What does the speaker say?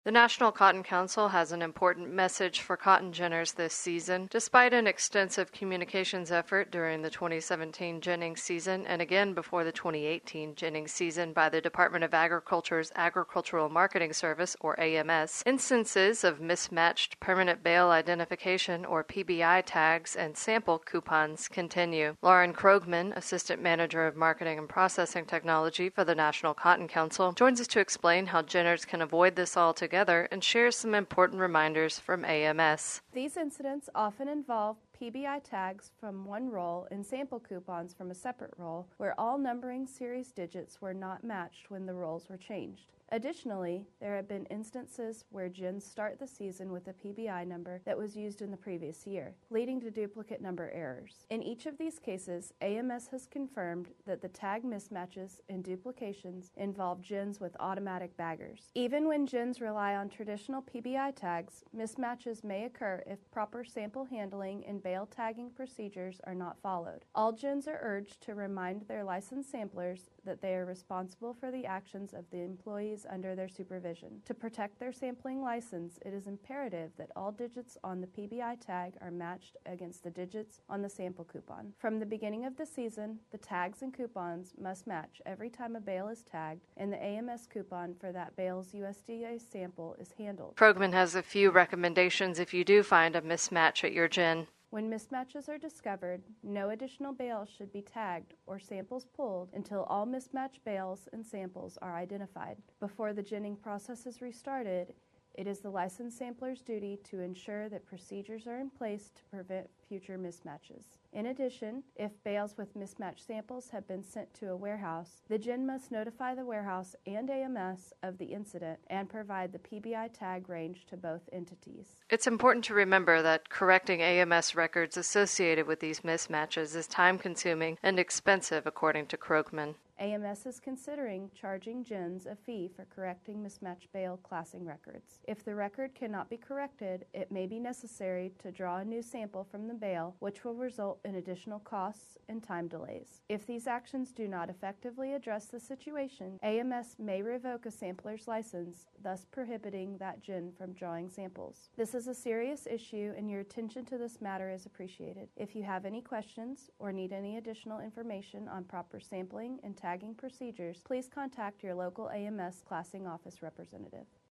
The National Cotton Council has an important message for cotton ginners this season. Despite an extensive communications effort during the 2017 ginning season and again before the 2018 ginning season by the Department of Agriculture's Agricultural Marketing Service, or AMS, instances of mismatched permanent bale identification, or PBI tags, and sample coupons continue. Lauren Krogman, Assistant Manager of Marketing and Processing Technology for the National Cotton Council, joins us to explain how ginners can avoid this altogether and shares some important reminders from AMS. These incidents often involve PBI tags from one roll and sample coupons from a separate roll where all numbering series digits were not matched when the rolls were changed. Additionally, there have been instances where gins start the season with a PBI number that was used in the previous year, leading to duplicate number errors. In each of these cases, AMS has confirmed that the tag mismatches and duplications involve gins with automatic baggers. Even when gins rely on traditional PBI tags, mismatches may occur if proper sample handling and bale tagging procedures are not followed. All gins are urged to remind their licensed samplers that they are responsible for the actions of the employees under their supervision. To protect their sampling license, it is imperative that all digits on the PBI tag are matched against the digits on the sample coupon. From the beginning of the season, the tags and coupons must match every time a bale is tagged and the AMS coupon for that bale's USDA sample is handled. Krogman has a few recommendations if you do find a mismatch at your gin. When mismatches are discovered, no additional bales should be tagged or samples pulled until all mismatched bales and samples are identified. Before the ginning process is restarted, it is the licensed sampler's duty to ensure that procedures are in place to prevent future mismatches. In addition, if bales with mismatched samples have been sent to a warehouse, the gin must notify the warehouse and AMS of the incident and provide the PBI tag range to both entities. It's important to remember that correcting AMS records associated with these mismatches is time-consuming and expensive, according to Krogman. AMS is considering charging gins a fee for correcting mismatched bale classing records. If the record cannot be corrected, it may be necessary to draw a new sample from the bale, which will result in additional costs and time delays. If these actions do not effectively address the situation, AMS may revoke a sampler's license, thus prohibiting that gin from drawing samples. This is a serious issue, and your attention to this matter is appreciated. If you have any questions or need any additional information on proper sampling and tagging procedures, please contact your local AMS classing office representative.